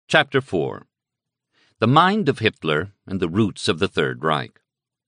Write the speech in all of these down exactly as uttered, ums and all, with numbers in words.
Chapter four. The Mind of Hitler and the Roots of the Third Reich.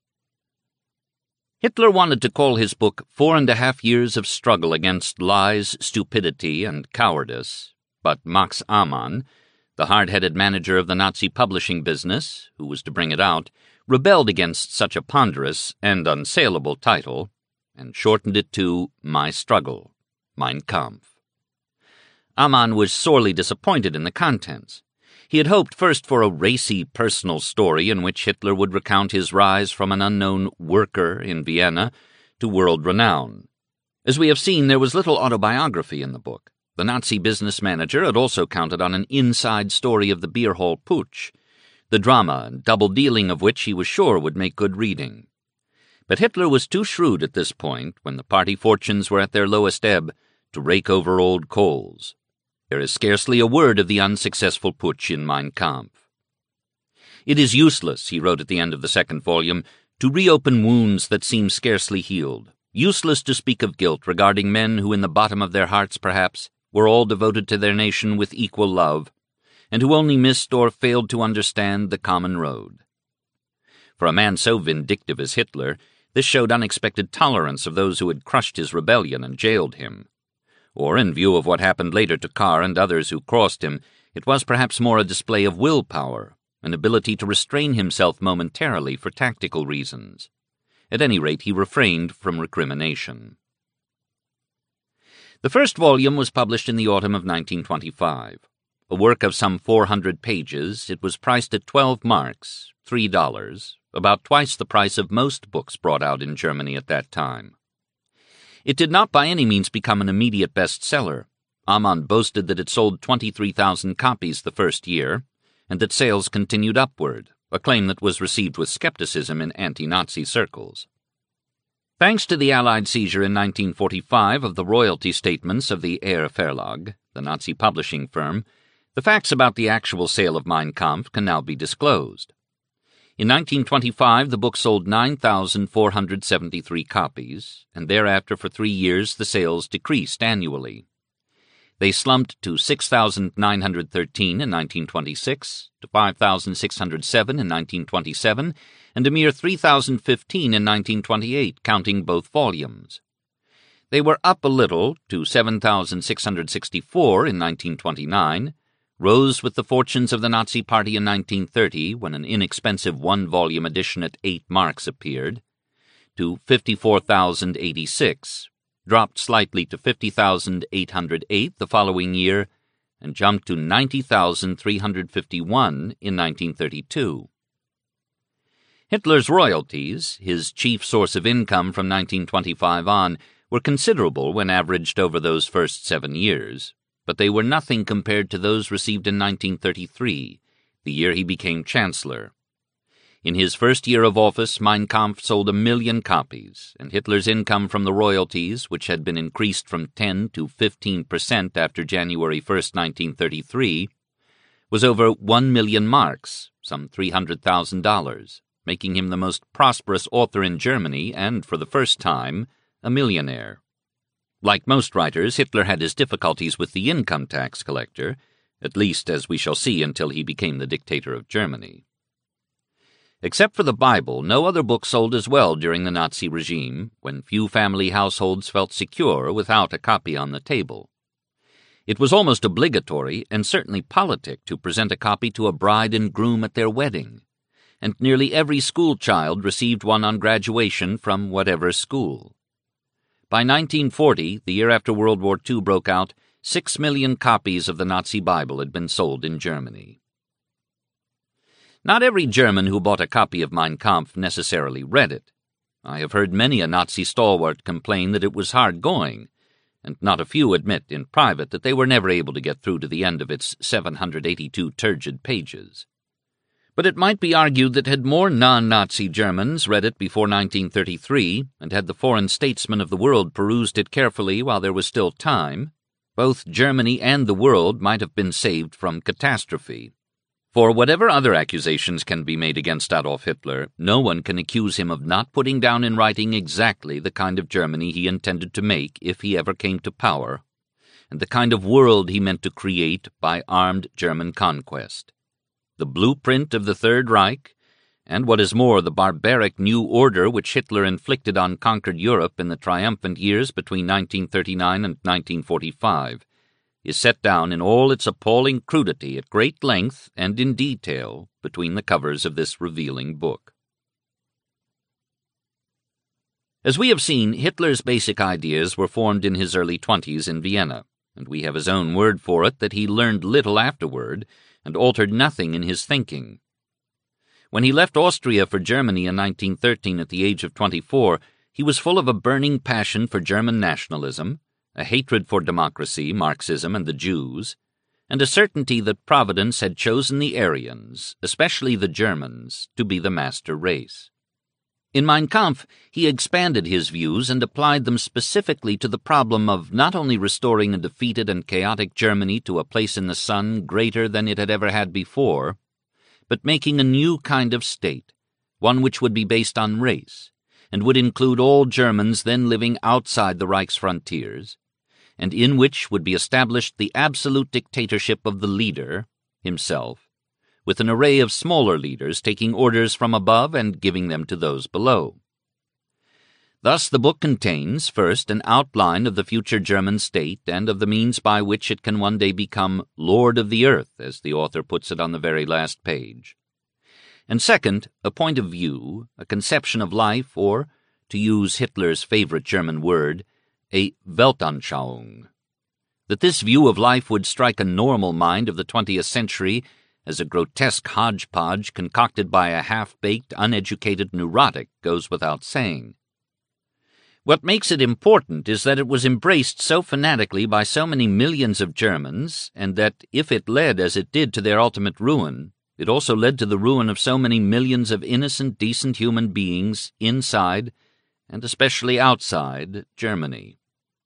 Hitler wanted to call his book Four and a Half Years of Struggle Against Lies, Stupidity, and Cowardice, but Max Amann, the hard-headed manager of the Nazi publishing business, who was to bring it out, rebelled against such a ponderous and unsaleable title, and shortened it to My Struggle, Mein Kampf. Amann was sorely disappointed in the contents. He had hoped first for a racy personal story in which Hitler would recount his rise from an unknown worker in Vienna to world renown. As we have seen, there was little autobiography in the book. The Nazi business manager had also counted on an inside story of the beer hall putsch, the drama and double-dealing of which he was sure would make good reading. But Hitler was too shrewd at this point, when the party fortunes were at their lowest ebb, to rake over old coals. There is scarcely a word of the unsuccessful putsch in Mein Kampf. It is useless, he wrote at the end of the second volume, to reopen wounds that seem scarcely healed, useless to speak of guilt regarding men who in the bottom of their hearts, perhaps, were all devoted to their nation with equal love, and who only missed or failed to understand the common road. For a man so vindictive as Hitler, this showed unexpected tolerance of those who had crushed his rebellion and jailed him. Or, in view of what happened later to Kahr and others who crossed him, it was perhaps more a display of willpower, an ability to restrain himself momentarily for tactical reasons. At any rate, he refrained from recrimination. The first volume was published in the autumn of nineteen twenty-five. A work of some four hundred pages, it was priced at twelve marks, three dollars, about twice the price of most books brought out in Germany at that time. It did not by any means become an immediate bestseller. Amann boasted that it sold twenty-three thousand copies the first year, and that sales continued upward, a claim that was received with skepticism in anti-Nazi circles. Thanks to the Allied seizure in nineteen forty-five of the royalty statements of the Eyre Verlag, the Nazi publishing firm, the facts about the actual sale of Mein Kampf can now be disclosed. In nineteen twenty-five, the book sold nine thousand four hundred seventy-three copies, and thereafter for three years the sales decreased annually. They slumped to six thousand nine hundred thirteen in nineteen twenty-six, to five thousand six hundred seven in nineteen twenty-seven, and a mere three thousand fifteen in nineteen twenty-eight, counting both volumes. They were up a little to seven thousand six hundred sixty-four in nineteen twenty-nine, rose with the fortunes of the Nazi Party in nineteen thirty, when an inexpensive one-volume edition at eight marks appeared, to fifty-four thousand eighty-six, dropped slightly to fifty thousand eight hundred eight the following year, and jumped to ninety thousand three hundred fifty-one in nineteen thirty-two. Hitler's royalties, his chief source of income from nineteen twenty-five on, were considerable when averaged over those first seven years, but they were nothing compared to those received in nineteen thirty-three, the year he became chancellor. In his first year of office, Mein Kampf sold a million copies, and Hitler's income from the royalties, which had been increased from ten to fifteen percent after January first, nineteen thirty-three, was over one million marks, some three hundred thousand dollars, making him the most prosperous author in Germany and, for the first time, a millionaire. Like most writers, Hitler had his difficulties with the income tax collector, at least as we shall see until he became the dictator of Germany. Except for the Bible, no other book sold as well during the Nazi regime, when few family households felt secure without a copy on the table. It was almost obligatory, and certainly politic, to present a copy to a bride and groom at their wedding, and nearly every school child received one on graduation from whatever school. By nineteen forty, the year after World War Two broke out, six million copies of the Nazi Bible had been sold in Germany. Not every German who bought a copy of Mein Kampf necessarily read it. I have heard many a Nazi stalwart complain that it was hard going, and not a few admit in private that they were never able to get through to the end of its seven hundred eighty-two turgid pages. But it might be argued that had more non-Nazi Germans read it before nineteen thirty-three, and had the foreign statesmen of the world perused it carefully while there was still time, both Germany and the world might have been saved from catastrophe. For whatever other accusations can be made against Adolf Hitler, no one can accuse him of not putting down in writing exactly the kind of Germany he intended to make if he ever came to power, and the kind of world he meant to create by armed German conquest. The blueprint of the Third Reich, and what is more, the barbaric new order which Hitler inflicted on conquered Europe in the triumphant years between nineteen thirty-nine and nineteen forty-five, is set down in all its appalling crudity at great length and in detail between the covers of this revealing book. As we have seen, Hitler's basic ideas were formed in his early twenties in Vienna, and we have his own word for it that he learned little afterward and altered nothing in his thinking. When he left Austria for Germany in nineteen thirteen at the age of twenty-four, he was full of a burning passion for German nationalism, a hatred for democracy, Marxism, and the Jews, and a certainty that Providence had chosen the Aryans, especially the Germans, to be the master race. In Mein Kampf, he expanded his views and applied them specifically to the problem of not only restoring a defeated and chaotic Germany to a place in the sun greater than it had ever had before, but making a new kind of state, one which would be based on race, and would include all Germans then living outside the Reich's frontiers, and in which would be established the absolute dictatorship of the leader, himself, with an array of smaller leaders taking orders from above and giving them to those below. Thus the book contains, first, an outline of the future German state and of the means by which it can one day become Lord of the Earth, as the author puts it on the very last page. And second, a point of view, a conception of life, or, to use Hitler's favorite German word, a Weltanschauung. That this view of life would strike a normal mind of the twentieth century as a grotesque hodgepodge concocted by a half-baked, uneducated neurotic goes without saying. What makes it important is that it was embraced so fanatically by so many millions of Germans, and that if it led as it did to their ultimate ruin, it also led to the ruin of so many millions of innocent, decent human beings inside, and especially outside, Germany.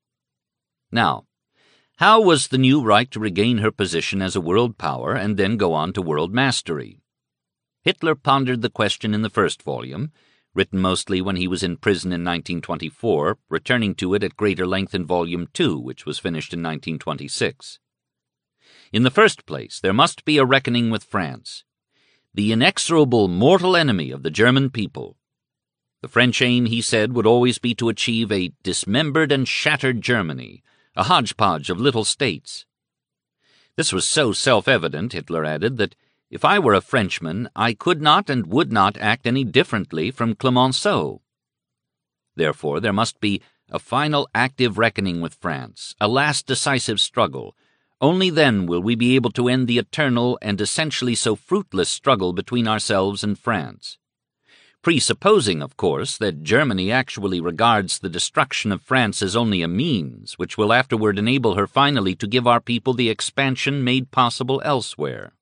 Now, how was the new Reich to regain her position as a world power and then go on to world mastery? Hitler pondered the question in the first volume, written mostly when he was in prison in nineteen twenty-four, returning to it at greater length in Volume two, which was finished in nineteen twenty-six. In the first place, there must be a reckoning with France, the inexorable mortal enemy of the German people. The French aim, he said, would always be to achieve a dismembered and shattered Germany, a hodgepodge of little states. This was so self-evident, Hitler added, that if I were a Frenchman, I could not and would not act any differently from Clemenceau. Therefore, there must be a final active reckoning with France, a last decisive struggle. Only then will we be able to end the eternal and essentially so fruitless struggle between ourselves and France. Presupposing, of course, that Germany actually regards the destruction of France as only a means, which will afterward enable her finally to give our people the expansion made possible elsewhere.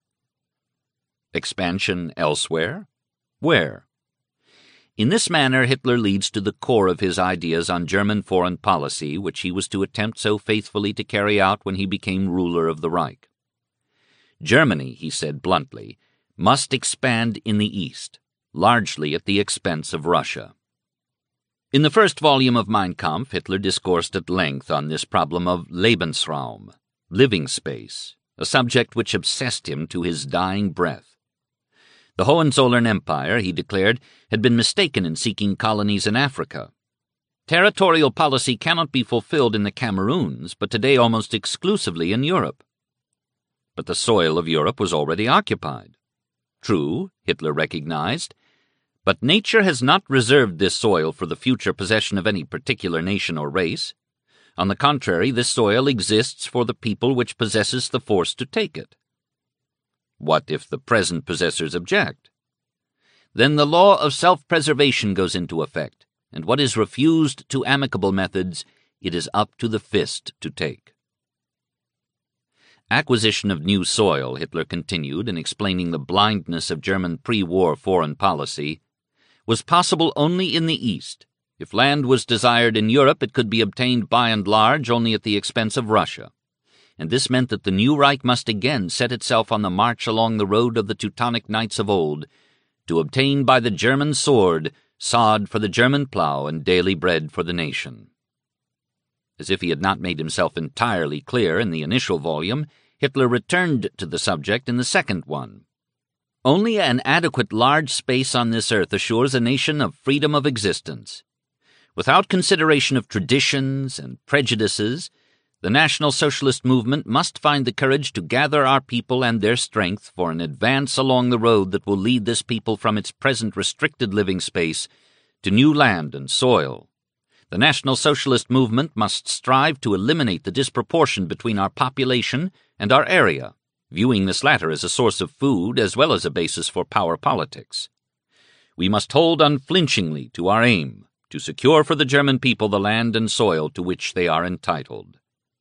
Expansion elsewhere? Where? In this manner Hitler leads to the core of his ideas on German foreign policy, which he was to attempt so faithfully to carry out when he became ruler of the Reich. Germany, he said bluntly, must expand in the East, largely at the expense of Russia. In the first volume of Mein Kampf, Hitler discoursed at length on this problem of Lebensraum, living space, a subject which obsessed him to his dying breath. The Hohenzollern Empire, he declared, had been mistaken in seeking colonies in Africa. Territorial policy cannot be fulfilled in the Cameroons, but today almost exclusively in Europe. But the soil of Europe was already occupied. True, Hitler recognized, but nature has not reserved this soil for the future possession of any particular nation or race. On the contrary, this soil exists for the people which possesses the force to take it. What if the present possessors object? Then the law of self-preservation goes into effect, and what is refused to amicable methods, it is up to the fist to take. Acquisition of new soil, Hitler continued in explaining the blindness of German pre-war foreign policy, was possible only in the East. If land was desired in Europe, it could be obtained by and large only at the expense of Russia. And this meant that the new Reich must again set itself on the march along the road of the Teutonic knights of old, to obtain by the German sword sod for the German plough and daily bread for the nation. As if he had not made himself entirely clear in the initial volume, Hitler returned to the subject in the second one. Only an adequate large space on this earth assures a nation of freedom of existence. Without consideration of traditions and prejudices, the National Socialist movement must find the courage to gather our people and their strength for an advance along the road that will lead this people from its present restricted living space to new land and soil. The National Socialist movement must strive to eliminate the disproportion between our population and our area, viewing this latter as a source of food as well as a basis for power politics. We must hold unflinchingly to our aim to secure for the German people the land and soil to which they are entitled.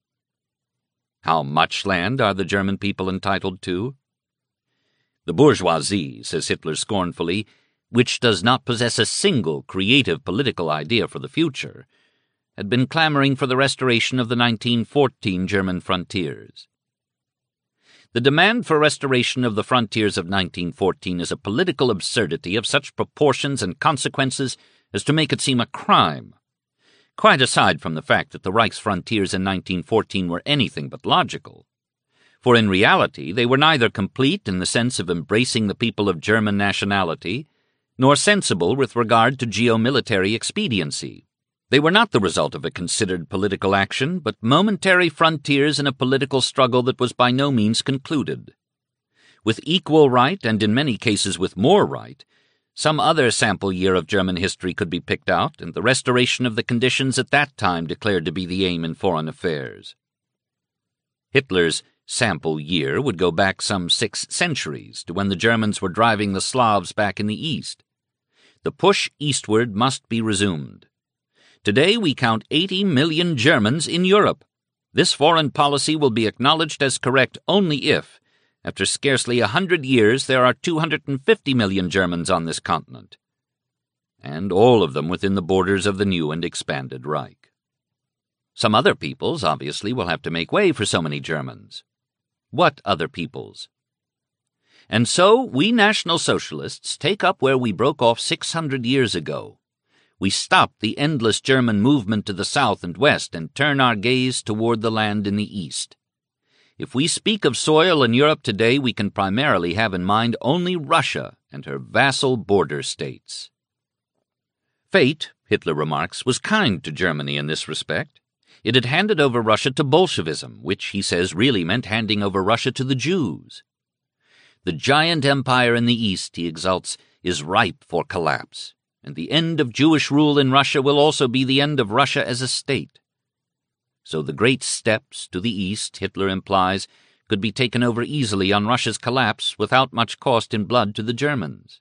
How much land are the German people entitled to? The bourgeoisie, says Hitler scornfully, which does not possess a single creative political idea for the future, had been clamoring for the restoration of the nineteen fourteen German frontiers. The demand for restoration of the frontiers of nineteen fourteen is a political absurdity of such proportions and consequences as to make it seem a crime. Quite aside from the fact that the Reich's frontiers in nineteen fourteen were anything but logical. For in reality they were neither complete in the sense of embracing the people of German nationality, nor sensible with regard to geomilitary expediency. They were not the result of a considered political action, but momentary frontiers in a political struggle that was by no means concluded. With equal right, and in many cases with more right, some other sample year of German history could be picked out, and the restoration of the conditions at that time declared to be the aim in foreign affairs. Hitler's sample year would go back some six centuries to when the Germans were driving the Slavs back in the east. The push eastward must be resumed. Today we count eighty million Germans in Europe. This foreign policy will be acknowledged as correct only if, after scarcely a hundred years, there are two hundred fifty million Germans on this continent, and all of them within the borders of the new and expanded Reich. Some other peoples, obviously, will have to make way for so many Germans. What other peoples? And so we National Socialists take up where we broke off six hundred years ago. We stop the endless German movement to the south and west and turn our gaze toward the land in the east. If we speak of soil in Europe today, we can primarily have in mind only Russia and her vassal border states. Fate, Hitler remarks, was kind to Germany in this respect. It had handed over Russia to Bolshevism, which, he says, really meant handing over Russia to the Jews. The giant empire in the east, he exults, is ripe for collapse, and the end of Jewish rule in Russia will also be the end of Russia as a state. So the great steps to the east, Hitler implies, could be taken over easily on Russia's collapse without much cost in blood to the Germans.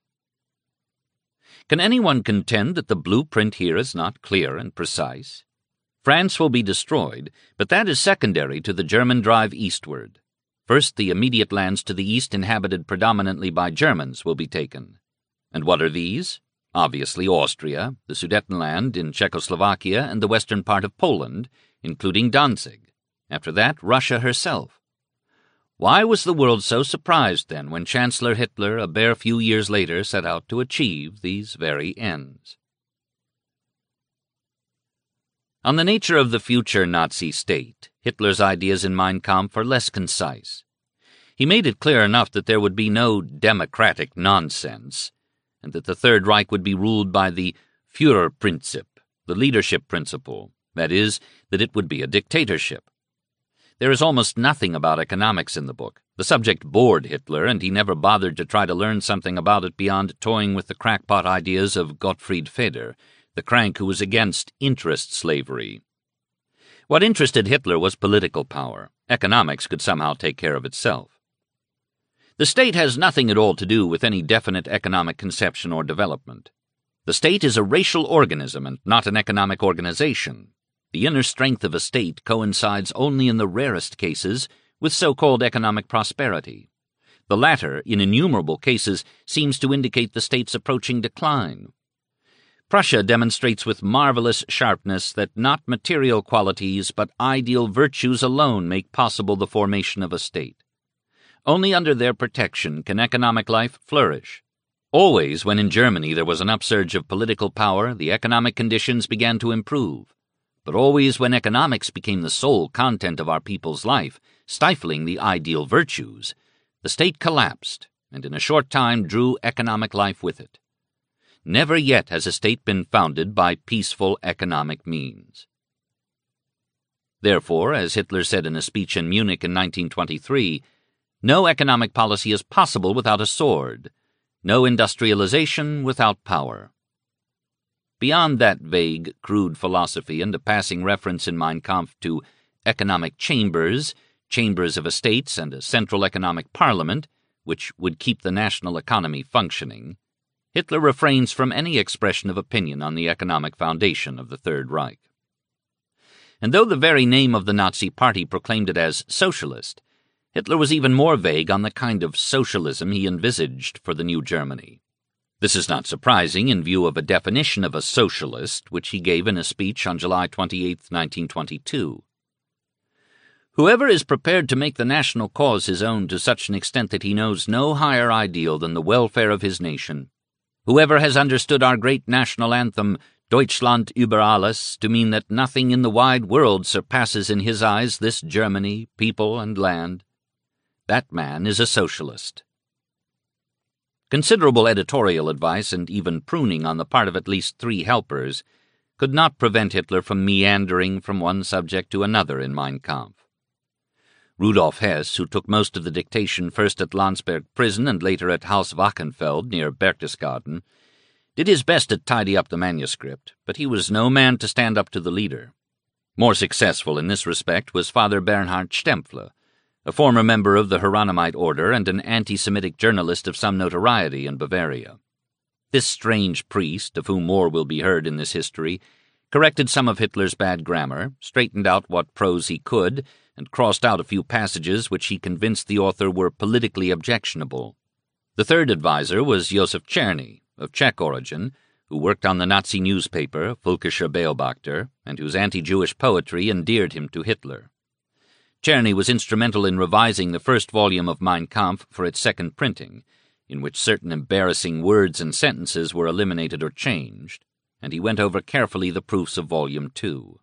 Can anyone contend that the blueprint here is not clear and precise? France will be destroyed, but that is secondary to the German drive eastward. First, the immediate lands to the east inhabited predominantly by Germans will be taken. And what are these? Obviously Austria, the Sudetenland in Czechoslovakia, and the western part of Poland, including Danzig. After that, Russia herself. Why was the world so surprised, then, when Chancellor Hitler, a bare few years later, set out to achieve these very ends? On the nature of the future Nazi state, Hitler's ideas in Mein Kampf are less concise. He made it clear enough that there would be no democratic nonsense, and that the Third Reich would be ruled by the Führerprinzip, the leadership principle, that is, that it would be a dictatorship. There is almost nothing about economics in the book. The subject bored Hitler, and he never bothered to try to learn something about it beyond toying with the crackpot ideas of Gottfried Feder, the crank who was against interest slavery. What interested Hitler was political power. Economics could somehow take care of itself. The state has nothing at all to do with any definite economic conception or development. The state is a racial organism and not an economic organization. The inner strength of a state coincides only in the rarest cases with so-called economic prosperity. The latter, in innumerable cases, seems to indicate the state's approaching decline. Prussia demonstrates with marvelous sharpness that not material qualities but ideal virtues alone make possible the formation of a state. Only under their protection can economic life flourish. Always, when in Germany there was an upsurge of political power, the economic conditions began to improve. but always when economics became the sole content of our people's life, stifling the ideal virtues, the state collapsed and in a short time drew economic life with it. Never yet has a state been founded by peaceful economic means. Therefore, as Hitler said in a speech in Munich in nineteen twenty-three, no economic policy is possible without a sword, no industrialization without power. Beyond that vague, crude philosophy and a passing reference in Mein Kampf to economic chambers, chambers of estates and a central economic parliament, which would keep the national economy functioning, Hitler refrains from any expression of opinion on the economic foundation of the Third Reich. And though the very name of the Nazi Party proclaimed it as socialist, Hitler was even more vague on the kind of socialism he envisaged for the new Germany. This is not surprising in view of a definition of a socialist which he gave in a speech on July twenty-eighth, nineteen twenty-two. Whoever is prepared to make the national cause his own to such an extent that he knows no higher ideal than the welfare of his nation, whoever has understood our great national anthem, Deutschland über alles, to mean that nothing in the wide world surpasses in his eyes this Germany, people, and land, that man is a socialist. Considerable editorial advice and even pruning on the part of at least three helpers could not prevent Hitler from meandering from one subject to another in Mein Kampf. Rudolf Hess, who took most of the dictation first at Landsberg prison and later at Haus Wachenfeld near Berchtesgaden, did his best to tidy up the manuscript, but he was no man to stand up to the leader. More successful in this respect was Father Bernhard Stempfle, a former member of the Hieronymus order and an anti-Semitic journalist of some notoriety in Bavaria. This strange priest, of whom more will be heard in this history, corrected some of Hitler's bad grammar, straightened out what prose he could, and crossed out a few passages which he convinced the author were politically objectionable. The third adviser was Josef Czerny, of Czech origin, who worked on the Nazi newspaper Völkischer Beobachter, and whose anti-Jewish poetry endeared him to Hitler. Czerny was instrumental in revising the first volume of Mein Kampf for its second printing, in which certain embarrassing words and sentences were eliminated or changed, and he went over carefully the proofs of Volume Two.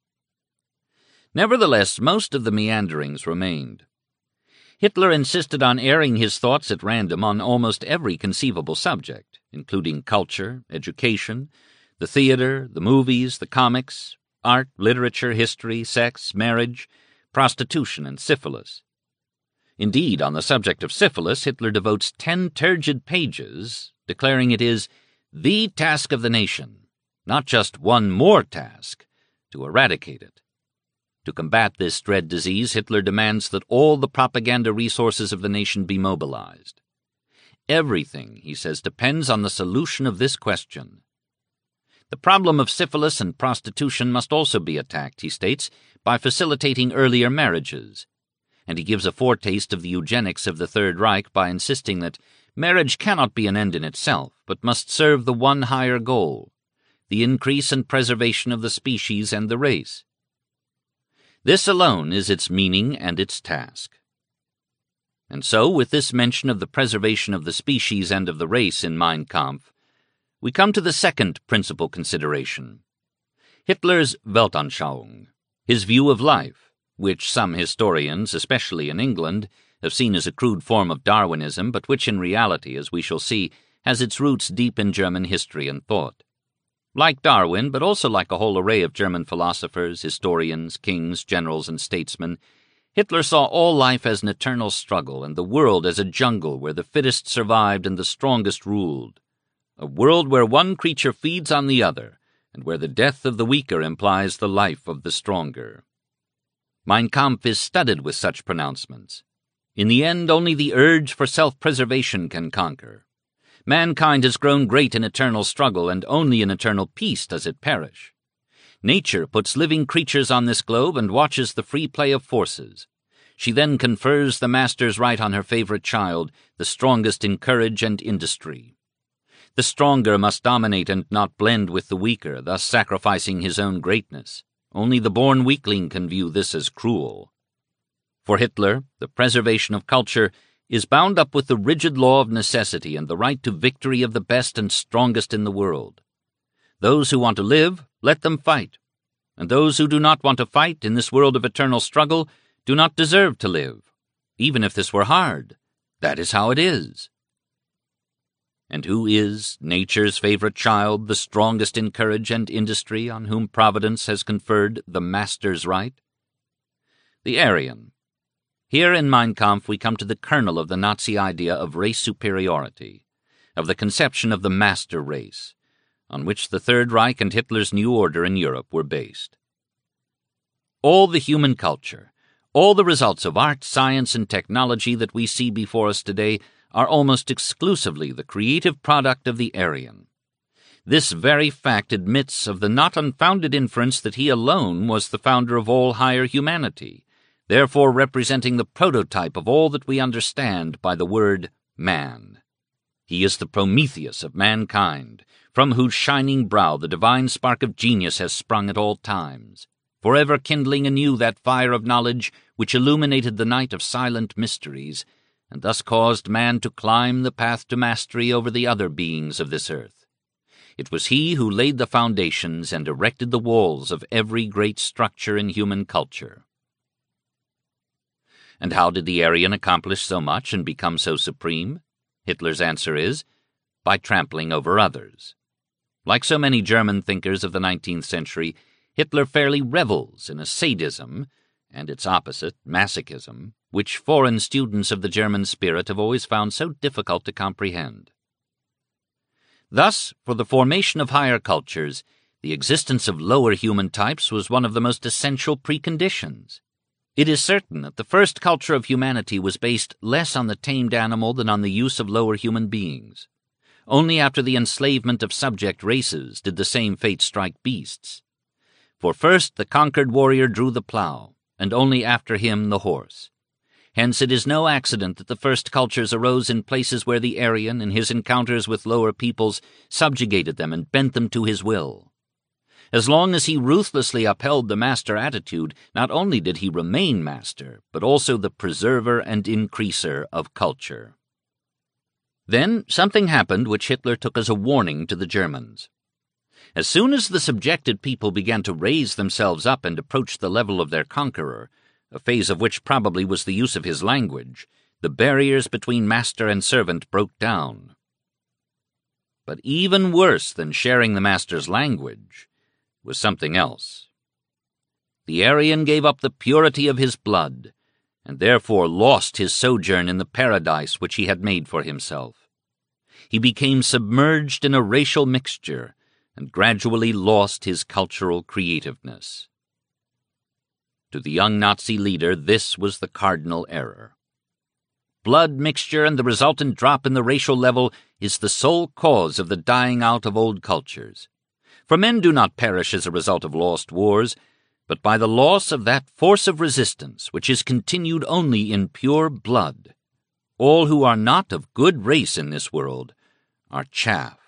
Nevertheless, most of the meanderings remained. Hitler insisted on airing his thoughts at random on almost every conceivable subject, including culture, education, the theater, the movies, the comics, art, literature, history, sex, marriage, prostitution, and syphilis. Indeed, on the subject of syphilis, Hitler devotes ten turgid pages, declaring it is the task of the nation, not just one more task, to eradicate it. To combat this dread disease, Hitler demands that all the propaganda resources of the nation be mobilized. Everything, he says, depends on the solution of this question. The problem of syphilis and prostitution must also be attacked, he states, by facilitating earlier marriages, and he gives a foretaste of the eugenics of the Third Reich by insisting that marriage cannot be an end in itself, but must serve the one higher goal, the increase and preservation of the species and the race. This alone is its meaning and its task. And so, with this mention of the preservation of the species and of the race in Mein Kampf, we come to the second principal consideration, Hitler's Weltanschauung, his view of life, which some historians, especially in England, have seen as a crude form of Darwinism, but which in reality, as we shall see, has its roots deep in German history and thought. Like Darwin, but also like a whole array of German philosophers, historians, kings, generals, and statesmen, Hitler saw all life as an eternal struggle and the world as a jungle where the fittest survived and the strongest ruled, a world where one creature feeds on the other, and where the death of the weaker implies the life of the stronger. Mein Kampf is studded with such pronouncements. In the end, only the urge for self-preservation can conquer. Mankind has grown great in eternal struggle, and only in eternal peace does it perish. Nature puts living creatures on this globe and watches the free play of forces. She then confers the master's right on her favorite child, the strongest in courage and industry. The stronger must dominate and not blend with the weaker, thus sacrificing his own greatness. Only the born weakling can view this as cruel. For Hitler, the preservation of culture is bound up with the rigid law of necessity and the right to victory of the best and strongest in the world. Those who want to live, let them fight. and those who do not want to fight in this world of eternal struggle do not deserve to live, even if this were hard. That is how it is. And who is nature's favorite child, the strongest in courage and industry, on whom Providence has conferred the master's right? The Aryan. Here in Mein Kampf we come to the kernel of the Nazi idea of race superiority, of the conception of the master race, on which the Third Reich and Hitler's new order in Europe were based. All the human culture, all the results of art, science, and technology that we see before us today are almost exclusively the creative product of the Aryan. This very fact admits of the not unfounded inference that he alone was the founder of all higher humanity, therefore representing the prototype of all that we understand by the word man. He is the Prometheus of mankind, from whose shining brow the divine spark of genius has sprung at all times, forever kindling anew that fire of knowledge which illuminated the night of silent mysteries, and thus caused man to climb the path to mastery over the other beings of this earth. It was he who laid the foundations and erected the walls of every great structure in human culture. And how did the Aryan accomplish so much and become so supreme? Hitler's answer is, by trampling over others. Like so many German thinkers of the nineteenth century, Hitler fairly revels in a sadism, and its opposite, masochism, which foreign students of the German spirit have always found so difficult to comprehend. Thus, for the formation of higher cultures, the existence of lower human types was one of the most essential preconditions. It is certain that the first culture of humanity was based less on the tamed animal than on the use of lower human beings. Only after the enslavement of subject races did the same fate strike beasts. For first the conquered warrior drew the plow, and only after him the horse. Hence it is no accident that the first cultures arose in places where the Aryan, in his encounters with lower peoples, subjugated them and bent them to his will. As long as he ruthlessly upheld the master attitude, not only did he remain master, but also the preserver and increaser of culture. Then something happened which Hitler took as a warning to the Germans. As soon as the subjected people began to raise themselves up and approach the level of their conqueror, a phase of which probably was the use of his language, the barriers between master and servant broke down. But even worse than sharing the master's language was something else. The Aryan gave up the purity of his blood, and therefore lost his sojourn in the paradise which he had made for himself. He became submerged in a racial mixture, and gradually lost his cultural creativeness. To the young Nazi leader, this was the cardinal error. Blood mixture and the resultant drop in the racial level is the sole cause of the dying out of old cultures. For men do not perish as a result of lost wars, but by the loss of that force of resistance which is continued only in pure blood. All who are not of good race in this world are chaff.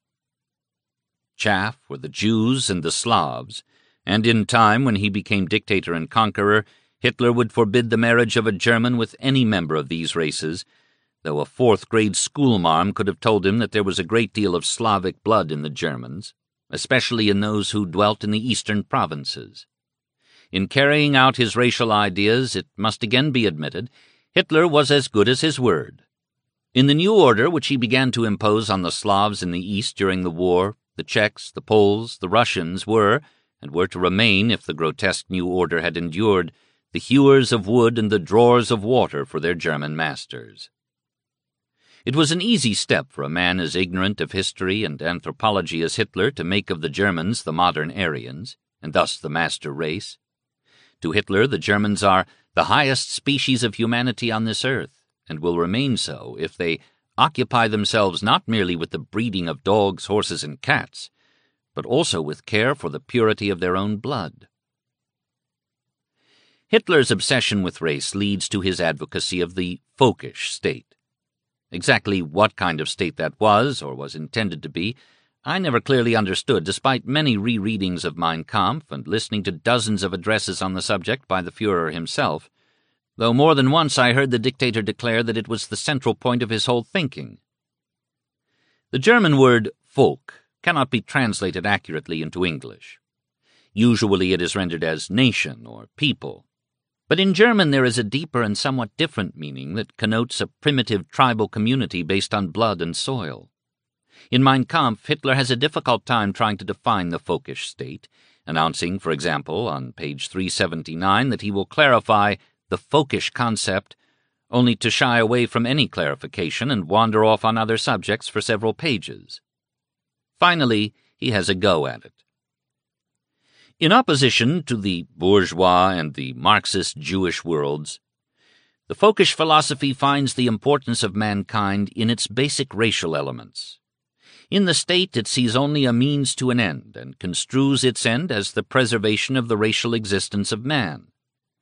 Chaff were the Jews and the Slavs, and in time, when he became dictator and conqueror, Hitler would forbid the marriage of a German with any member of these races, though a fourth-grade schoolmarm could have told him that there was a great deal of Slavic blood in the Germans, especially in those who dwelt in the eastern provinces. In carrying out his racial ideas, it must again be admitted, Hitler was as good as his word. In the new order which he began to impose on the Slavs in the east during the war, the Czechs, the Poles, the Russians were, and were to remain if the grotesque new order had endured, the hewers of wood and the drawers of water for their German masters. It was an easy step for a man as ignorant of history and anthropology as Hitler to make of the Germans the modern Aryans, and thus the master race. To Hitler, the Germans are the highest species of humanity on this earth, and will remain so if they occupy themselves not merely with the breeding of dogs, horses, and cats, but also with care for the purity of their own blood. Hitler's obsession with race leads to his advocacy of the folkish state. Exactly what kind of state that was, or was intended to be, I never clearly understood, despite many rereadings of Mein Kampf and listening to dozens of addresses on the subject by the Führer himself, though more than once I heard the dictator declare that it was the central point of his whole thinking. The German word folk cannot be translated accurately into English. Usually it is rendered as nation or people. But in German there is a deeper and somewhat different meaning that connotes a primitive tribal community based on blood and soil. In Mein Kampf, Hitler has a difficult time trying to define the Völkisch state, announcing, for example, on page three seventy-nine that he will clarify the Völkisch concept, only to shy away from any clarification and wander off on other subjects for several pages. Finally, he has a go at it. In opposition to the bourgeois and the Marxist Jewish worlds, the Völkisch philosophy finds the importance of mankind in its basic racial elements. In the state it sees only a means to an end, and construes its end as the preservation of the racial existence of man.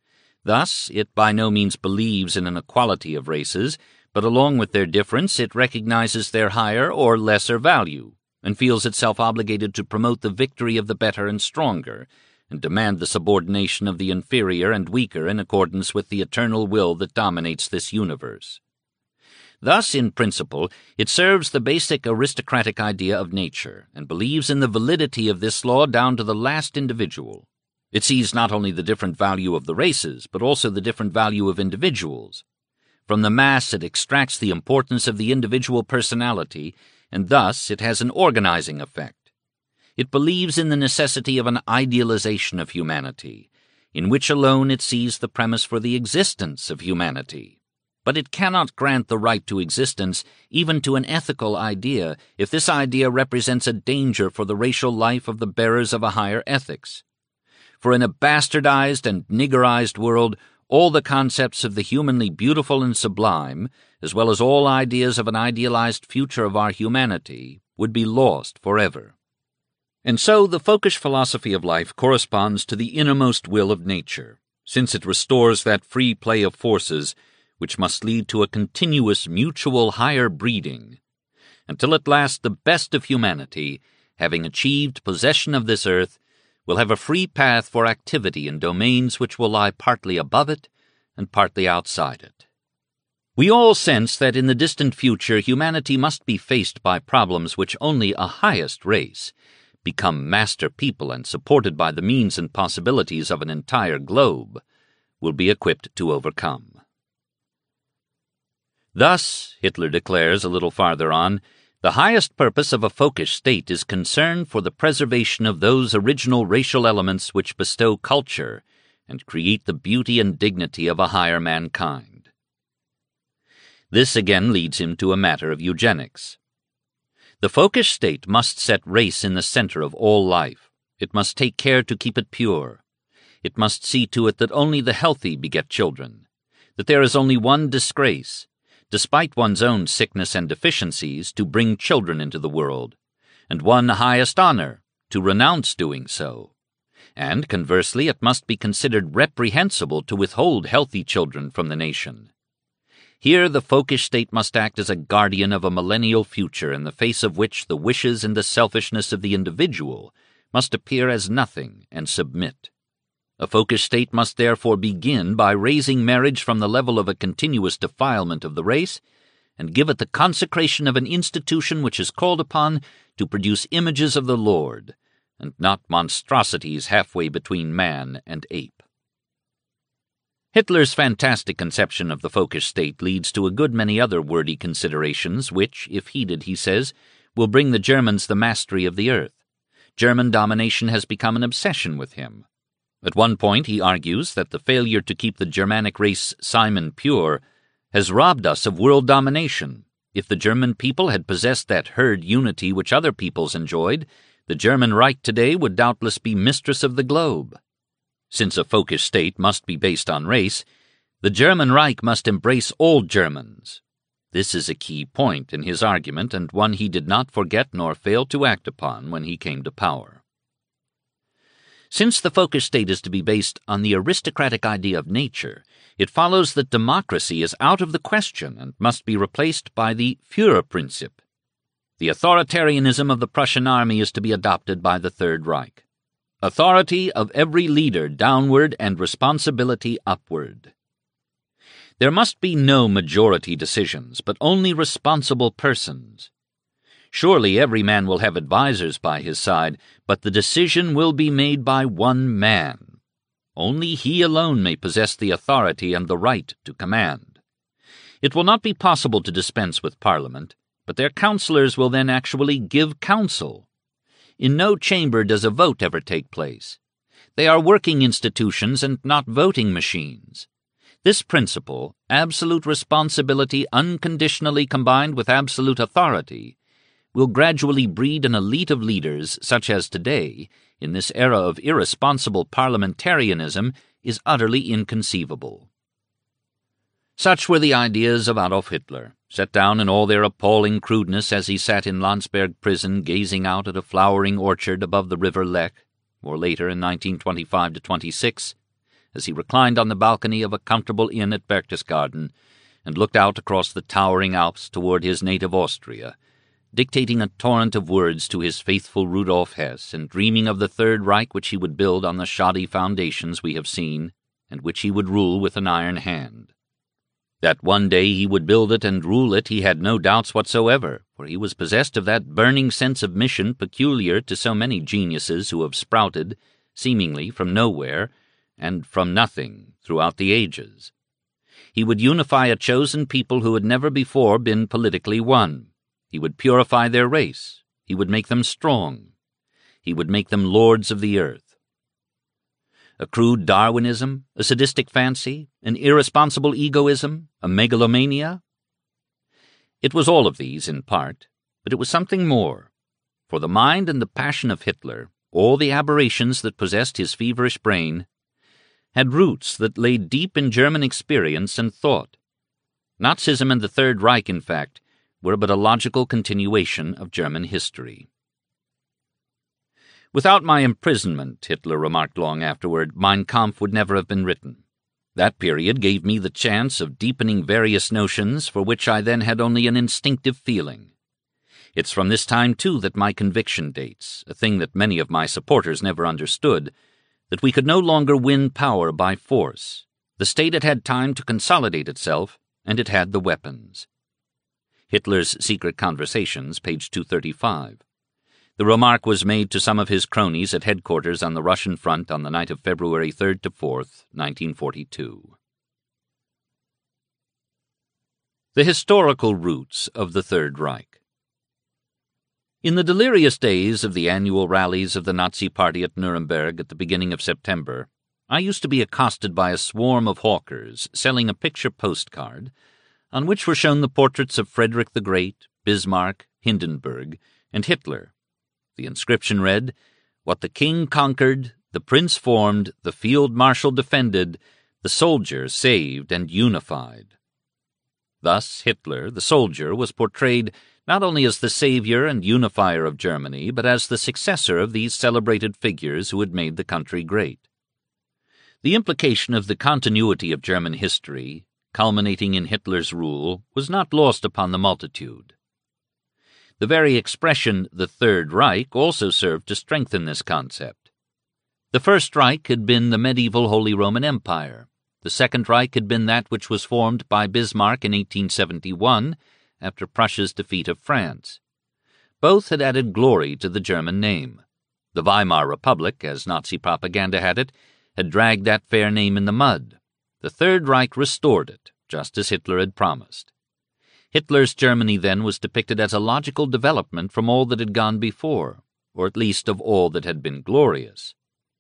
Thus, it by no means believes in an equality of races, but along with their difference it recognizes their higher or lesser value, and feels itself obligated to promote the victory of the better and stronger, and demand the subordination of the inferior and weaker in accordance with the eternal will that dominates this universe. Thus, in principle, it serves the basic aristocratic idea of nature, and believes in the validity of this law down to the last individual. It sees not only the different value of the races, but also the different value of individuals. From the mass it extracts the importance of the individual personality, and thus it has an organizing effect. It believes in the necessity of an idealization of humanity, in which alone it sees the premise for the existence of humanity. But it cannot grant the right to existence even to an ethical idea if this idea represents a danger for the racial life of the bearers of a higher ethics. For in a bastardized and niggerized world, all the concepts of the humanly beautiful and sublime, as well as all ideas of an idealized future of our humanity, would be lost forever. And so the Völkisch philosophy of life corresponds to the innermost will of nature, since it restores that free play of forces which must lead to a continuous mutual higher breeding, until at last the best of humanity, having achieved possession of this earth, will have a free path for activity in domains which will lie partly above it and partly outside it. We all sense that in the distant future humanity must be faced by problems which only a highest race, become master people and supported by the means and possibilities of an entire globe, will be equipped to overcome. Thus, Hitler declares a little farther on, the highest purpose of a Völkisch state is concern for the preservation of those original racial elements which bestow culture and create the beauty and dignity of a higher mankind. This again leads him to a matter of eugenics. The Völkisch state must set race in the center of all life. It must take care to keep it pure. It must see to it that only the healthy beget children, that there is only one disgrace, despite one's own sickness and deficiencies, to bring children into the world, and one highest honor, to renounce doing so. And, conversely, it must be considered reprehensible to withhold healthy children from the nation. Here the Völkisch state must act as a guardian of a millennial future in the face of which the wishes and the selfishness of the individual must appear as nothing and submit. A Völkisch state must therefore begin by raising marriage from the level of a continuous defilement of the race, and give it the consecration of an institution which is called upon to produce images of the Lord, and not monstrosities halfway between man and ape. Hitler's fantastic conception of the Völkisch state leads to a good many other wordy considerations which, if heeded, he says, will bring the Germans the mastery of the earth. German domination has become an obsession with him. At one point he argues that the failure to keep the Germanic race Simon pure has robbed us of world domination. If the German people had possessed that herd unity which other peoples enjoyed, the German Reich today would doubtless be mistress of the globe. Since a Völkisch state must be based on race, the German Reich must embrace all Germans. This is a key point in his argument, and one he did not forget nor fail to act upon when he came to power. Since the Völkisch state is to be based on the aristocratic idea of nature, it follows that democracy is out of the question and must be replaced by the Führerprinzip. The authoritarianism of the Prussian army is to be adopted by the Third Reich. Authority of every leader downward and responsibility upward. There must be no majority decisions, but only responsible persons. Surely every man will have advisers by his side, but the decision will be made by one man. Only he alone may possess the authority and the right to command. It will not be possible to dispense with Parliament, but their councillors will then actually give counsel. In no chamber does a vote ever take place. They are working institutions and not voting machines. This principle, absolute responsibility unconditionally combined with absolute authority, will gradually breed an elite of leaders such as today, in this era of irresponsible parliamentarianism, is utterly inconceivable. Such were the ideas of Adolf Hitler, set down in all their appalling crudeness as he sat in Landsberg prison gazing out at a flowering orchard above the river Lech, or later in nineteen twenty-five to twenty-six, as he reclined on the balcony of a comfortable inn at Berchtesgaden and looked out across the towering Alps toward his native Austria, dictating a torrent of words to his faithful Rudolf Hess and dreaming of the Third Reich which he would build on the shoddy foundations we have seen, and which he would rule with an iron hand. That one day he would build it and rule it he had no doubts whatsoever, for he was possessed of that burning sense of mission peculiar to so many geniuses who have sprouted, seemingly from nowhere, and from nothing throughout the ages. He would unify a chosen people who had never before been politically one. He would purify their race. He would make them strong. He would make them lords of the earth. A crude Darwinism, a sadistic fancy, an irresponsible egoism, a megalomania? It was all of these in part, but it was something more. For the mind and the passion of Hitler, all the aberrations that possessed his feverish brain, had roots that lay deep in German experience and thought. Nazism and the Third Reich, in fact, were but a logical continuation of German history. Without my imprisonment, Hitler remarked long afterward, Mein Kampf would never have been written. That period gave me the chance of deepening various notions for which I then had only an instinctive feeling. It's from this time, too, that my conviction dates, a thing that many of my supporters never understood, that we could no longer win power by force. The state had had time to consolidate itself, and it had the weapons. Hitler's Secret Conversations, page two thirty-five. The remark was made to some of his cronies at headquarters on the Russian front on the night of February third to fourth, nineteen forty-two. The historical roots of the Third Reich. In the delirious days of the annual rallies of the Nazi Party at Nuremberg at the beginning of September, I used to be accosted by a swarm of hawkers selling a picture postcard on which were shown the portraits of Frederick the Great, Bismarck, Hindenburg, and Hitler. The inscription read, "What the king conquered, the prince formed, the field marshal defended, the soldier saved and unified." Thus Hitler, the soldier, was portrayed not only as the savior and unifier of Germany, but as the successor of these celebrated figures who had made the country great. The implication of the continuity of German history, culminating in Hitler's rule, was not lost upon the multitude. The very expression, the Third Reich, also served to strengthen this concept. The First Reich had been the medieval Holy Roman Empire. The Second Reich had been that which was formed by Bismarck in eighteen seventy-one, after Prussia's defeat of France. Both had added glory to the German name. The Weimar Republic, as Nazi propaganda had it, had dragged that fair name in the mud. The Third Reich restored it, just as Hitler had promised. Hitler's Germany then was depicted as a logical development from all that had gone before, or at least of all that had been glorious.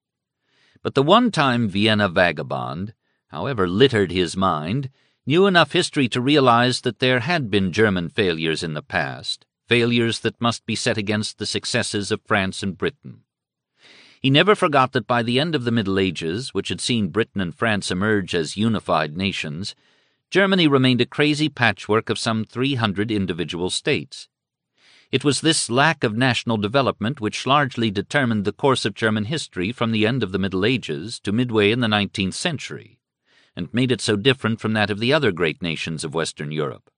But the one-time Vienna vagabond, however littered his mind, knew enough history to realize that there had been German failures in the past, failures that must be set against the successes of France and Britain. He never forgot that by the end of the Middle Ages, which had seen Britain and France emerge as unified nations, Germany remained a crazy patchwork of some three hundred individual states. It was this lack of national development which largely determined the course of German history from the end of the Middle Ages to midway in the nineteenth century, and made it so different from that of the other great nations of Western Europe.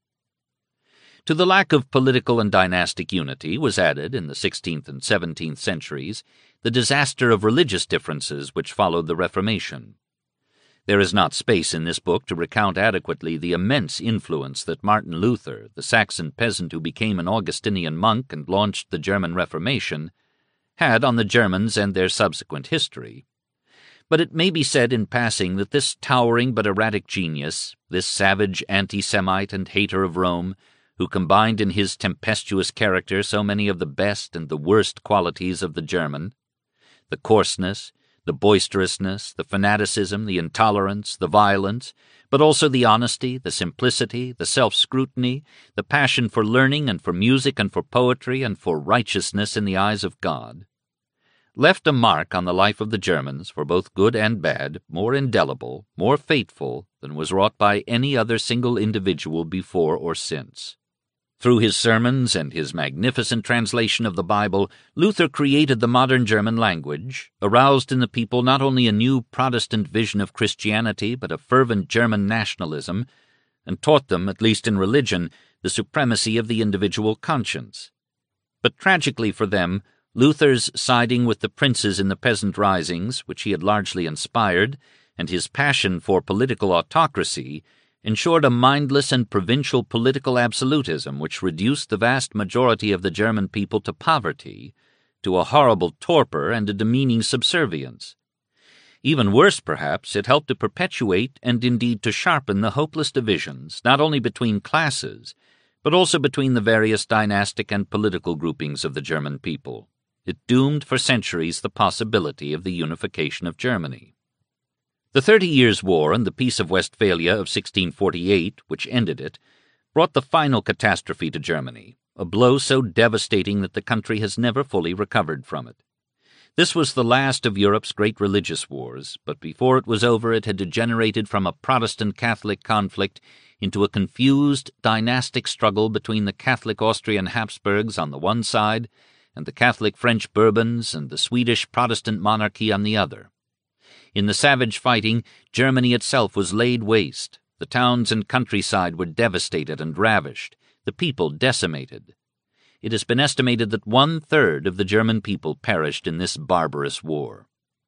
To the lack of political and dynastic unity was added, in the sixteenth and seventeenth centuries, the disaster of religious differences which followed the Reformation. There is not space in this book to recount adequately the immense influence that Martin Luther, the Saxon peasant who became an Augustinian monk and launched the German Reformation, had on the Germans and their subsequent history. But it may be said in passing that this towering but erratic genius, this savage anti-Semite and hater of Rome, who combined in his tempestuous character so many of the best and the worst qualities of the German, the coarseness, the boisterousness, the fanaticism, the intolerance, the violence, but also the honesty, the simplicity, the self-scrutiny, the passion for learning and for music and for poetry and for righteousness in the eyes of God, left a mark on the life of the Germans, for both good and bad, more indelible, more fateful than was wrought by any other single individual before or since. Through his sermons and his magnificent translation of the Bible, Luther created the modern German language, aroused in the people not only a new Protestant vision of Christianity, but a fervent German nationalism, and taught them, at least in religion, the supremacy of the individual conscience. But tragically for them, Luther's siding with the princes in the peasant risings, which he had largely inspired, and his passion for political autocracy, ensured a mindless and provincial political absolutism which reduced the vast majority of the German people to poverty, to a horrible torpor and a demeaning subservience. Even worse, perhaps, it helped to perpetuate and indeed to sharpen the hopeless divisions, not only between classes, but also between the various dynastic and political groupings of the German people. It doomed for centuries the possibility of the unification of Germany. The Thirty Years' War and the Peace of Westphalia of sixteen forty-eight, which ended it, brought the final catastrophe to Germany, a blow so devastating that the country has never fully recovered from it. This was the last of Europe's great religious wars, but before it was over it had degenerated from a Protestant-Catholic conflict into a confused dynastic struggle between the Catholic Austrian Habsburgs on the one side and the Catholic French Bourbons and the Swedish Protestant monarchy on the other. In the savage fighting, Germany itself was laid waste. The towns and countryside were devastated and ravished, the people decimated. It has been estimated that one-third of the German people perished in this barbarous war.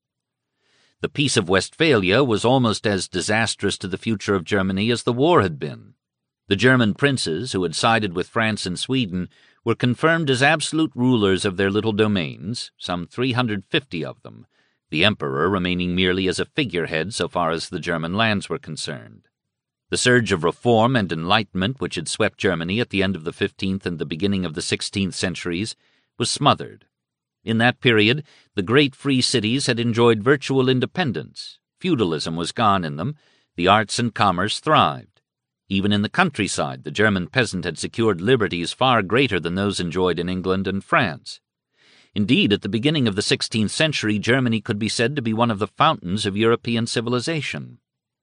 The Peace of Westphalia was almost as disastrous to the future of Germany as the war had been. The German princes, who had sided with France and Sweden, were confirmed as absolute rulers of their little domains, some three hundred fifty of them, the emperor remaining merely as a figurehead so far as the German lands were concerned. The surge of reform and enlightenment which had swept Germany at the end of the fifteenth and the beginning of the sixteenth centuries was smothered. In that period, the great free cities had enjoyed virtual independence. Feudalism was gone in them. The arts and commerce thrived. Even in the countryside, the German peasant had secured liberties far greater than those enjoyed in England and France. Indeed, at the beginning of the sixteenth century, Germany could be said to be one of the fountains of European civilization.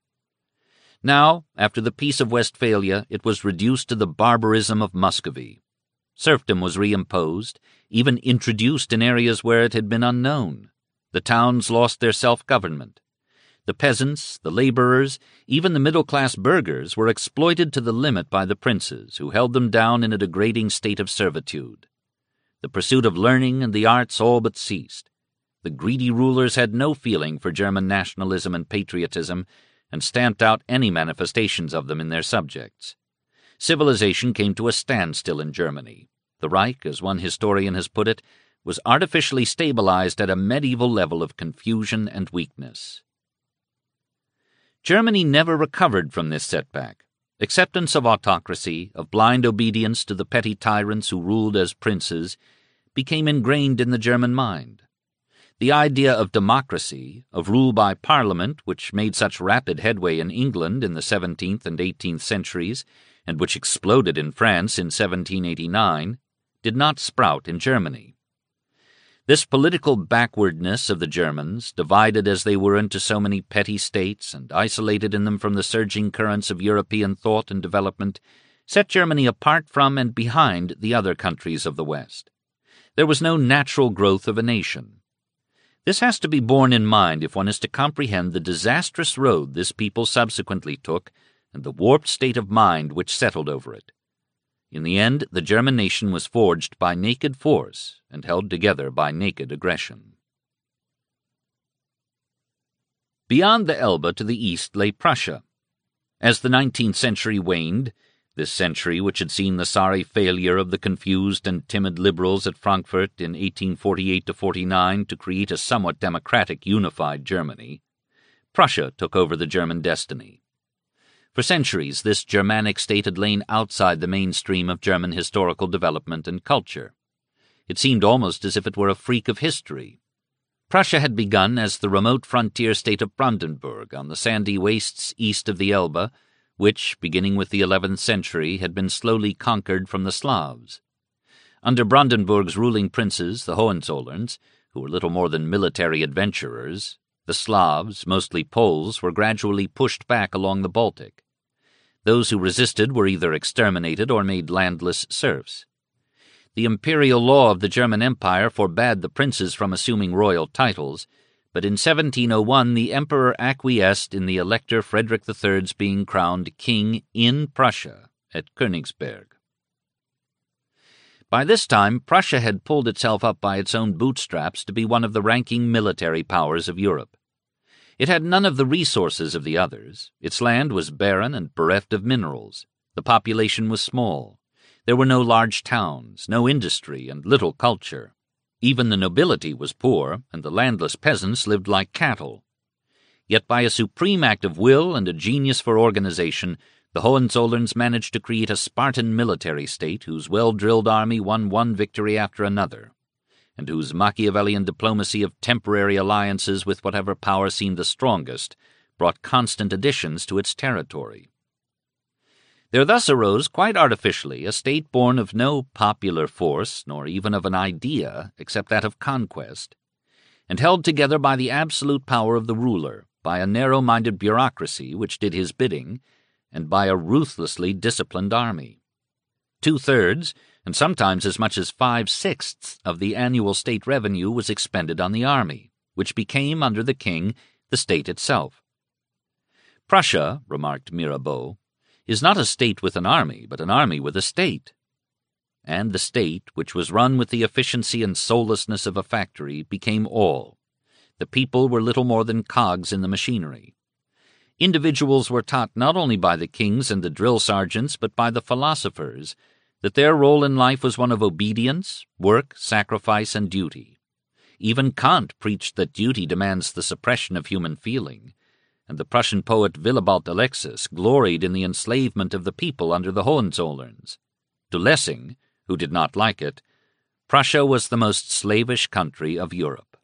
Now, after the Peace of Westphalia, it was reduced to the barbarism of Muscovy. Serfdom was reimposed, even introduced in areas where it had been unknown. The towns lost their self-government. The peasants, the laborers, even the middle-class burghers were exploited to the limit by the princes, who held them down in a degrading state of servitude. The pursuit of learning and the arts all but ceased. The greedy rulers had no feeling for German nationalism and patriotism, and stamped out any manifestations of them in their subjects. Civilization came to a standstill in Germany. The Reich, as one historian has put it, was artificially stabilized at a medieval level of confusion and weakness. Germany never recovered from this setback. Acceptance of autocracy, of blind obedience to the petty tyrants who ruled as princes, became ingrained in the German mind. The idea of democracy, of rule by parliament, which made such rapid headway in England in the seventeenth and eighteenth centuries, and which exploded in France in seventeen eighty-nine, did not sprout in Germany. This political backwardness of the Germans, divided as they were into so many petty states and isolated in them from the surging currents of European thought and development, set Germany apart from and behind the other countries of the West. There was no natural growth of a nation. This has to be borne in mind if one is to comprehend the disastrous road this people subsequently took and the warped state of mind which settled over it. In the end, the German nation was forged by naked force and held together by naked aggression. Beyond the Elbe to the east lay Prussia. As the nineteenth century waned, this century which had seen the sorry failure of the confused and timid liberals at Frankfurt in eighteen forty-eight to forty-nine to create a somewhat democratic, unified Germany, Prussia took over the German destiny. For centuries, this Germanic state had lain outside the mainstream of German historical development and culture. It seemed almost as if it were a freak of history. Prussia had begun as the remote frontier state of Brandenburg on the sandy wastes east of the Elbe, which, beginning with the eleventh century, had been slowly conquered from the Slavs. Under Brandenburg's ruling princes, the Hohenzollerns, who were little more than military adventurers, the Slavs, mostly Poles, were gradually pushed back along the Baltic. Those who resisted were either exterminated or made landless serfs. The imperial law of the German Empire forbade the princes from assuming royal titles, but in seventeen oh one the emperor acquiesced in the Elector Frederick the Third's being crowned king in Prussia at Königsberg. By this time, Prussia had pulled itself up by its own bootstraps to be one of the ranking military powers of Europe. It had none of the resources of the others. Its land was barren and bereft of minerals. The population was small. There were no large towns, no industry, and little culture. Even the nobility was poor, and the landless peasants lived like cattle. Yet by a supreme act of will and a genius for organization, the Hohenzollerns managed to create a Spartan military state whose well-drilled army won one victory after another, and whose Machiavellian diplomacy of temporary alliances with whatever power seemed the strongest brought constant additions to its territory. There thus arose, quite artificially, a state born of no popular force, nor even of an idea, except that of conquest, and held together by the absolute power of the ruler, by a narrow-minded bureaucracy which did his bidding, and by a ruthlessly disciplined army. Two-thirds, and sometimes as much as five-sixths of the annual state revenue was expended on the army, which became, under the king, the state itself. Prussia, remarked Mirabeau, is not a state with an army, but an army with a state. And the state, which was run with the efficiency and soullessness of a factory, became all. The people were little more than cogs in the machinery. Individuals were taught not only by the kings and the drill sergeants, but by the philosophers, that their role in life was one of obedience, work, sacrifice, and duty. Even Kant preached that duty demands the suppression of human feeling, and the Prussian poet Willibald Alexis gloried in the enslavement of the people under the Hohenzollerns. To Lessing, who did not like it, Prussia was the most slavish country of Europe.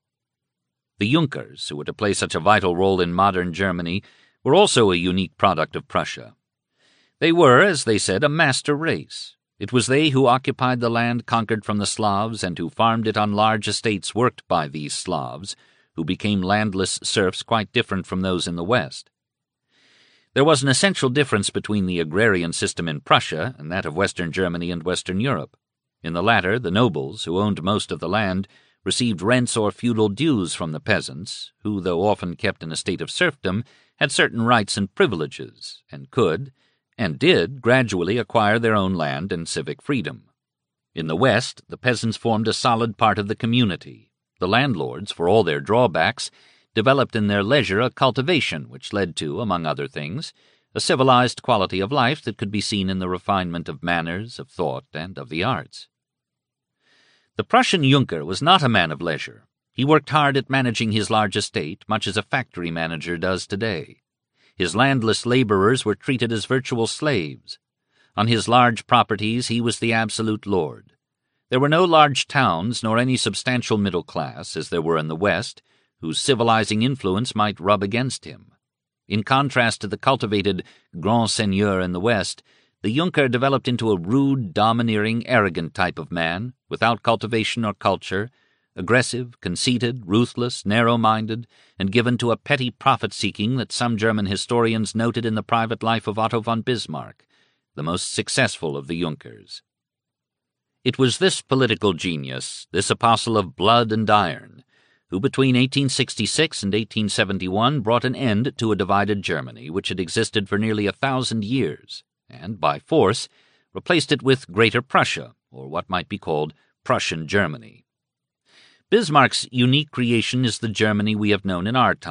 The Junkers, who were to play such a vital role in modern Germany, were also a unique product of Prussia. They were, as they said, a master race. It was they who occupied the land conquered from the Slavs and who farmed it on large estates worked by these Slavs, who became landless serfs quite different from those in the West. There was an essential difference between the agrarian system in Prussia and that of Western Germany and Western Europe. In the latter, the nobles, who owned most of the land, received rents or feudal dues from the peasants, who, though often kept in a state of serfdom, had certain rights and privileges, and could, and did, gradually acquire their own land and civic freedom. In the West, the peasants formed a solid part of the community. The landlords, for all their drawbacks, developed in their leisure a cultivation which led to, among other things, a civilized quality of life that could be seen in the refinement of manners, of thought, and of the arts. The Prussian Junker was not a man of leisure. He worked hard at managing his large estate, much as a factory manager does today. His landless laborers were treated as virtual slaves. On his large properties he was the absolute lord. There were no large towns nor any substantial middle class, as there were in the West, whose civilizing influence might rub against him. In contrast to the cultivated grand seigneur in the West, the Junker developed into a rude, domineering, arrogant type of man, without cultivation or culture, aggressive, conceited, ruthless, narrow-minded, and given to a petty profit-seeking that some German historians noted in the private life of Otto von Bismarck, the most successful of the Junkers. It was this political genius, this apostle of blood and iron, who between eighteen sixty-six and eighteen seventy-one brought an end to a divided Germany which had existed for nearly a thousand years, and, by force, replaced it with Greater Prussia, or what might be called Prussian Germany. Bismarck's unique creation is the Germany we have known in our time,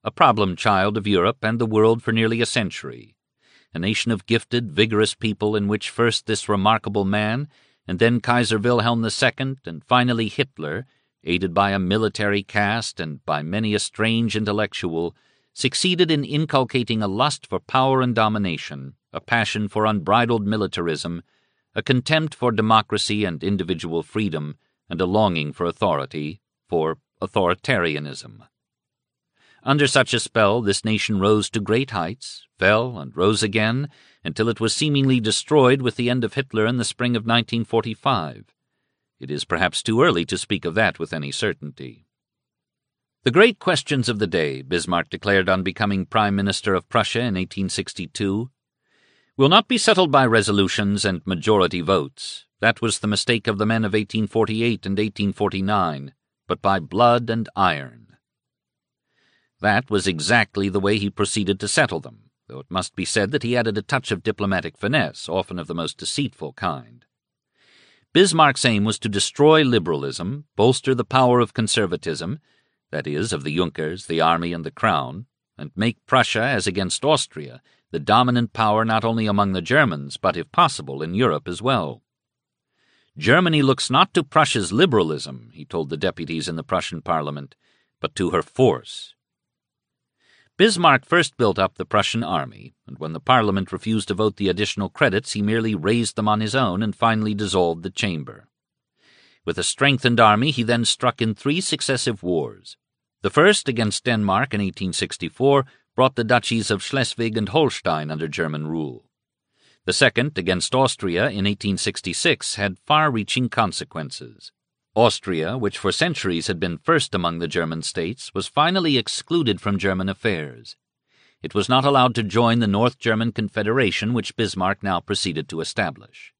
a problem child of Europe and the world for nearly a century, a nation of gifted, vigorous people in which first this remarkable man, and then Kaiser Wilhelm the Second, and finally Hitler, aided by a military caste and by many a strange intellectual, succeeded in inculcating a lust for power and domination, a passion for unbridled militarism, a contempt for democracy and individual freedom, and a longing for authority, for authoritarianism. Under such a spell, this nation rose to great heights, fell and rose again, until it was seemingly destroyed with the end of Hitler in the spring of nineteen forty-five. It is perhaps too early to speak of that with any certainty. The great questions of the day, Bismarck declared on becoming Prime Minister of Prussia in eighteen sixty-two, will not be settled by resolutions and majority votes. That was the mistake of the men of eighteen forty-eight and eighteen forty-nine, but by blood and iron. That was exactly the way he proceeded to settle them, though it must be said that he added a touch of diplomatic finesse, often of the most deceitful kind. Bismarck's aim was to destroy liberalism, bolster the power of conservatism, that is, of the Junkers, the army, and the crown, and make Prussia, as against Austria, the dominant power not only among the Germans, but, if possible, in Europe as well. Germany looks not to Prussia's liberalism, he told the deputies in the Prussian parliament, but to her force. Bismarck first built up the Prussian army, and when the parliament refused to vote the additional credits, he merely raised them on his own and finally dissolved the chamber. With a strengthened army, he then struck in three successive wars. The first, against Denmark in eighteen sixty-four, brought the duchies of Schleswig and Holstein under German rule. The second, against Austria in eighteen sixty-six, had far-reaching consequences. Austria, which for centuries had been first among the German states, was finally excluded from German affairs. It was not allowed to join the North German Confederation, which Bismarck now proceeded to establish.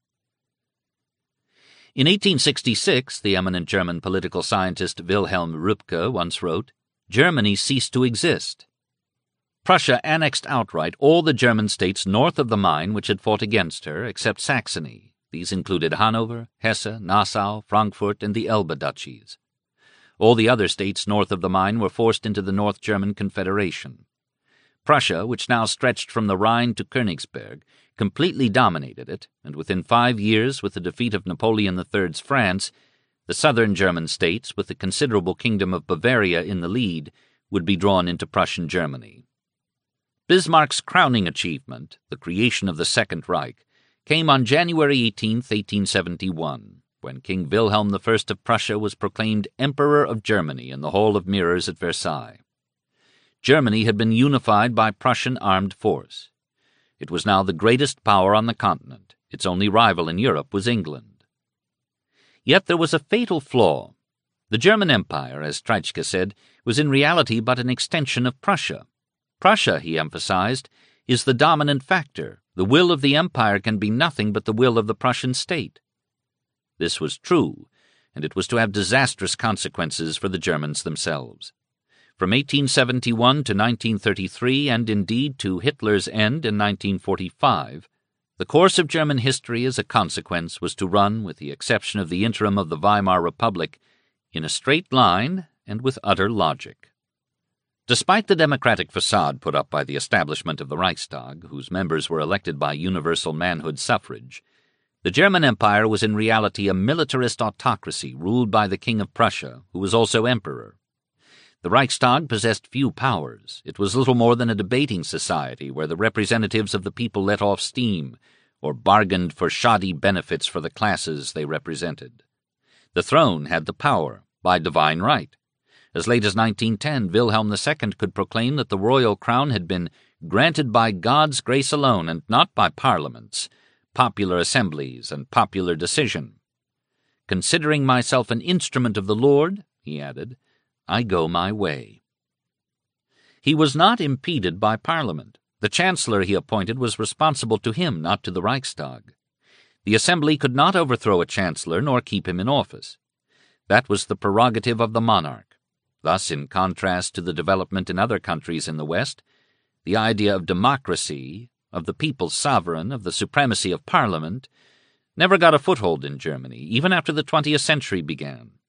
In eighteen sixty-six, the eminent German political scientist Wilhelm Röpke once wrote, "Germany ceased to exist." Prussia annexed outright all the German states north of the Main which had fought against her, except Saxony. These included Hanover, Hesse, Nassau, Frankfurt, and the Elbe duchies. All the other states north of the Main were forced into the North German Confederation. Prussia, which now stretched from the Rhine to Königsberg, completely dominated it, and within five years, with the defeat of Napoleon the Third's France, the southern German states, with the considerable kingdom of Bavaria in the lead, would be drawn into Prussian Germany. Bismarck's crowning achievement, the creation of the Second Reich, came on January eighteenth, eighteen seventy-one, when King Wilhelm the First of Prussia was proclaimed Emperor of Germany in the Hall of Mirrors at Versailles. Germany had been unified by Prussian armed force. It was now the greatest power on the continent. Its only rival in Europe was England. Yet there was a fatal flaw. The German Empire, as Treitschke said, was in reality but an extension of Prussia. Prussia, he emphasized, is the dominant factor. The will of the empire can be nothing but the will of the Prussian state. This was true, and it was to have disastrous consequences for the Germans themselves. From eighteen seventy-one to nineteen thirty-three, and indeed to Hitler's end in nineteen forty-five, the course of German history as a consequence was to run, with the exception of the interim of the Weimar Republic, in a straight line and with utter logic. Despite the democratic facade put up by the establishment of the Reichstag, whose members were elected by universal manhood suffrage, the German Empire was in reality a militarist autocracy ruled by the King of Prussia, who was also emperor. The Reichstag possessed few powers. It was little more than a debating society where the representatives of the people let off steam or bargained for shoddy benefits for the classes they represented. The throne had the power, by divine right. As late as nineteen ten, Wilhelm the Second could proclaim that the royal crown had been granted by God's grace alone and not by parliaments, popular assemblies, and popular decision. "Considering myself an instrument of the Lord," he added, "I go my way." He was not impeded by Parliament. The Chancellor he appointed was responsible to him, not to the Reichstag. The Assembly could not overthrow a Chancellor nor keep him in office. That was the prerogative of the monarch. Thus, in contrast to the development in other countries in the West, the idea of democracy, of the people's sovereign, of the supremacy of Parliament, never got a foothold in Germany, even after the twentieth century began.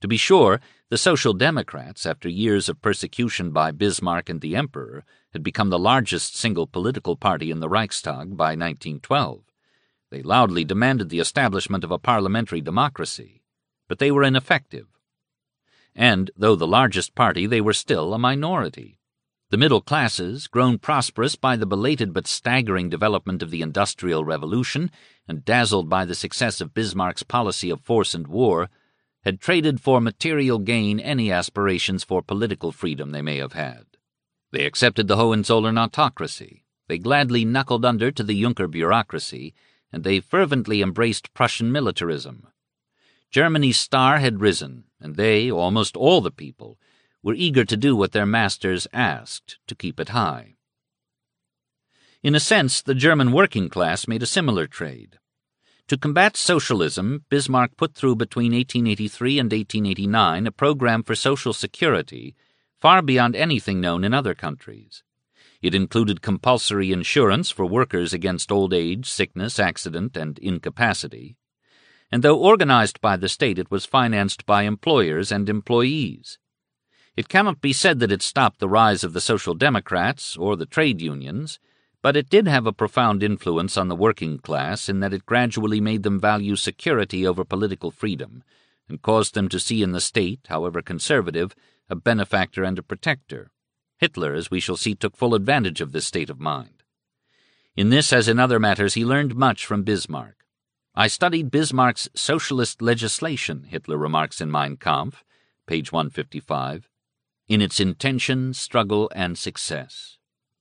To be sure, the Social Democrats, after years of persecution by Bismarck and the Emperor, had become the largest single political party in the Reichstag by nineteen twelve. They loudly demanded the establishment of a parliamentary democracy, but they were ineffective. And, though the largest party, they were still a minority. The middle classes, grown prosperous by the belated but staggering development of the Industrial Revolution and dazzled by the success of Bismarck's policy of force and war, had traded for material gain any aspirations for political freedom they may have had. They accepted the Hohenzollern autocracy, they gladly knuckled under to the Juncker bureaucracy, and they fervently embraced Prussian militarism. Germany's star had risen, and they, almost all the people, were eager to do what their masters asked to keep it high. In a sense, the German working class made a similar trade. To combat socialism, Bismarck put through between eighteen eighty-three and eighteen eighty-nine a program for social security far beyond anything known in other countries. It included compulsory insurance for workers against old age, sickness, accident, and incapacity. And though organized by the state, it was financed by employers and employees. It cannot be said that it stopped the rise of the Social Democrats or the trade unions, but it did have a profound influence on the working class in that it gradually made them value security over political freedom, and caused them to see in the state, however conservative, a benefactor and a protector. Hitler, as we shall see, took full advantage of this state of mind. In this, as in other matters, he learned much from Bismarck. "I studied Bismarck's socialist legislation," Hitler remarks in Mein Kampf, page one fifty-five, "in its intention, struggle, and success."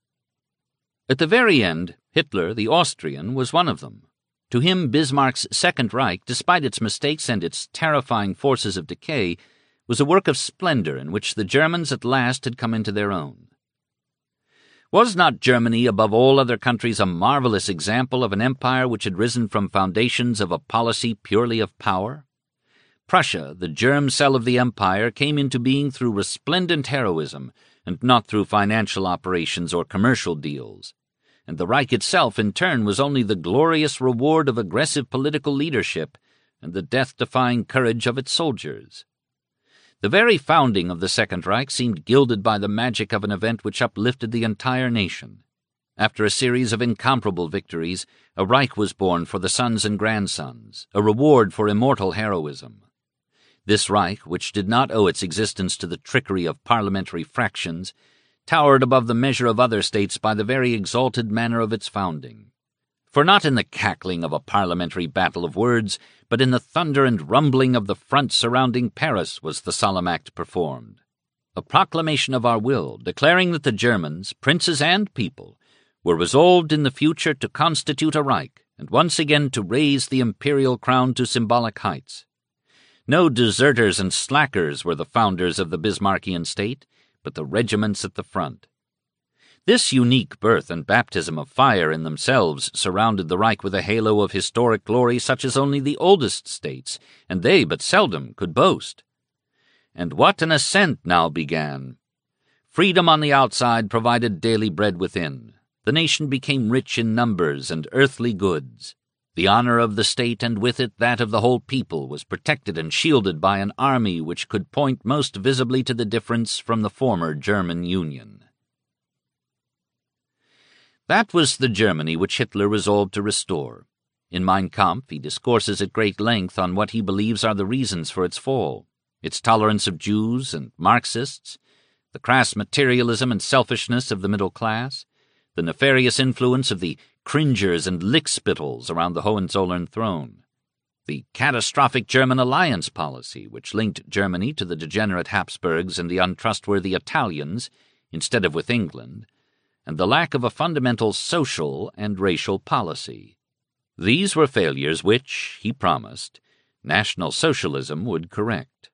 At the very end, Hitler, the Austrian, was one of them. To him, Bismarck's Second Reich, despite its mistakes and its terrifying forces of decay, was a work of splendor in which the Germans at last had come into their own. Was not Germany, above all other countries, a marvelous example of an empire which had risen from foundations of a policy purely of power? Prussia, the germ cell of the empire, came into being through resplendent heroism, and not through financial operations or commercial deals. And the Reich itself, in turn, was only the glorious reward of aggressive political leadership and the death-defying courage of its soldiers. The very founding of the Second Reich seemed gilded by the magic of an event which uplifted the entire nation. After a series of incomparable victories, a Reich was born for the sons and grandsons, a reward for immortal heroism. This Reich, which did not owe its existence to the trickery of parliamentary fractions, towered above the measure of other states by the very exalted manner of its founding. For not in the cackling of a parliamentary battle of words, but in the thunder and rumbling of the front surrounding Paris was the solemn act performed. A proclamation of our will, declaring that the Germans, princes and people, were resolved in the future to constitute a Reich, and once again to raise the imperial crown to symbolic heights. No deserters and slackers were the founders of the Bismarckian state, but the regiments at the front. This unique birth and baptism of fire in themselves surrounded the Reich with a halo of historic glory such as only the oldest states, and they but seldom, could boast. And what an ascent now began! Freedom on the outside provided daily bread within. The nation became rich in numbers and earthly goods. The honor of the state, and with it that of the whole people, was protected and shielded by an army which could point most visibly to the difference from the former German Union. That was the Germany which Hitler resolved to restore. In Mein Kampf he discourses at great length on what he believes are the reasons for its fall, its tolerance of Jews and Marxists, the crass materialism and selfishness of the middle class, the nefarious influence of the cringers and lickspittles around the Hohenzollern throne, the catastrophic German alliance policy which linked Germany to the degenerate Habsburgs and the untrustworthy Italians instead of with England, and the lack of a fundamental social and racial policy. These were failures which, he promised, National Socialism would correct.